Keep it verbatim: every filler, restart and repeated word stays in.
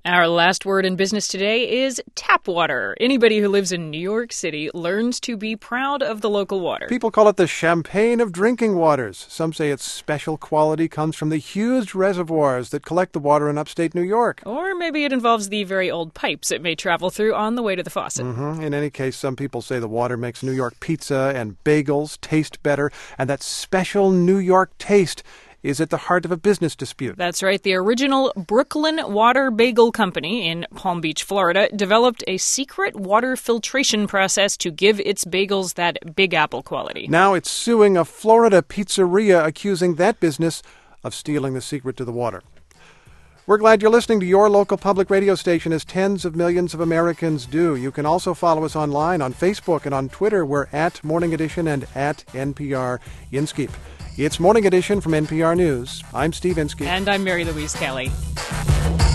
Our last word in business today is tap water. Anybody who lives in New York City learns to be proud of the local water. People call it the champagne of drinking waters. Some say its special quality comes from the huge reservoirs that collect the water in upstate New York. Or maybe it involves the very old pipes it may travel through on the way to the faucet. Mm-hmm. In any case, some people say the water makes New York pizza and bagels taste better, and that special New York taste is at the heart of a business dispute. That's right. The original Brooklyn Water Bagel Company in Palm Beach, Florida, developed a secret water filtration process to give its bagels that Big Apple quality. Now it's suing a Florida pizzeria, accusing that business of stealing the secret to the water. We're glad you're listening to your local public radio station, as tens of millions of Americans do. You can also follow us online on Facebook and on Twitter. We're at Morning Edition and at N P R Inskeep. It's Morning Edition from N P R News. I'm Steve Inskeep. And I'm Mary Louise Kelly.